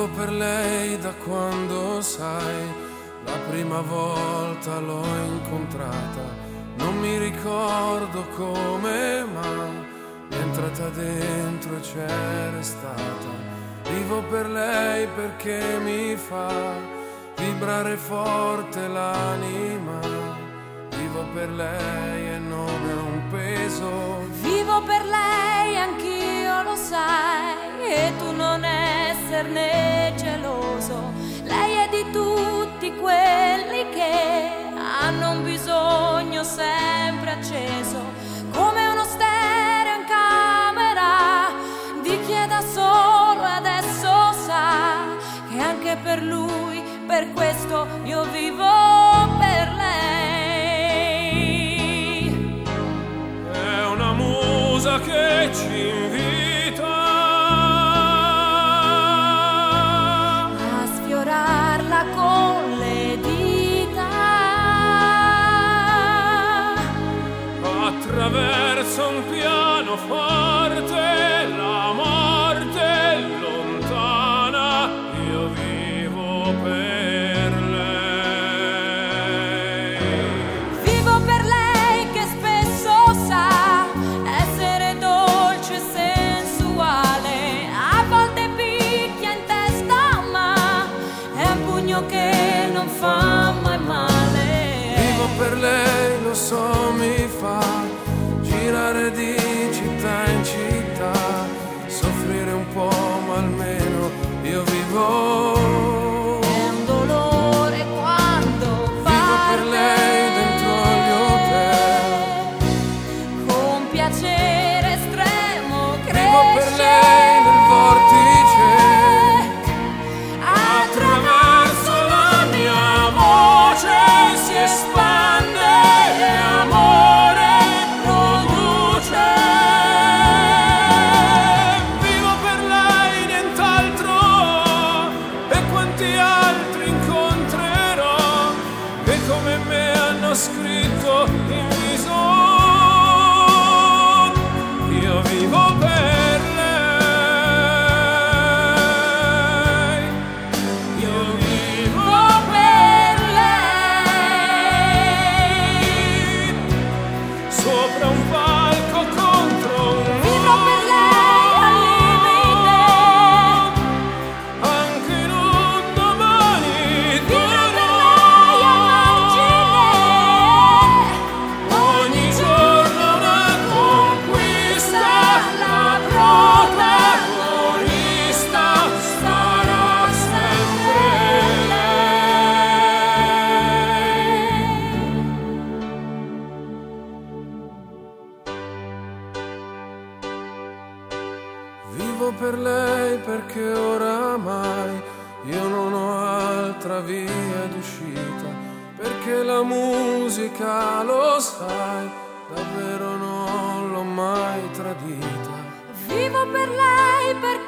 Vivo per lei da quando, sai, la prima volta l'ho incontrata. Non mi ricordo come, ma è entrata dentro e c'è restata. Vivo per lei perché mi fa vibrare forte l'anima. Vivo per lei e non è un peso. Vivo per lei, anch'io lo sai, e tu non esserne geloso. Lei è di tutti quelli che hanno un bisogno sempre acceso, come uno stereo in camera di chi è da solo e adesso sa che anche per lui, per questo io vivo per lei. È una musa che ci invita a sfiorarla con le dita attraverso un pianoforte. La morte è lontana, io vivo per lei. Vivo per lei che spesso sa essere dolce e sensuale, a volte picchia in testa ma è un pugno che non fa mai male. Vivo per lei, lo so, mi fa girare di città in città, soffrire un po' ma almeno io vivo. È un dolore quando Vivo per lei dentro agli hotel. con piacere estremo Vivo per cresce lei nel vortice. attraverso La mia voce si espande e amore produce. Vivo per lei, nient'altro, e quanti altri incontrerò che come me hanno scritto in viso. Io vivo per lei. Io vivo per lei. sopra un palco contro un Vivo per lei al limite, anche in un domani vivo per duro. lei a margine, Ogni giorno una conquista, la protagonista sarà sempre lei. Vivo per lei perché oramai io non ho altra via d'uscita, perché la musica, lo sai, davvero non l'ho mai tradita. vivo per lei perché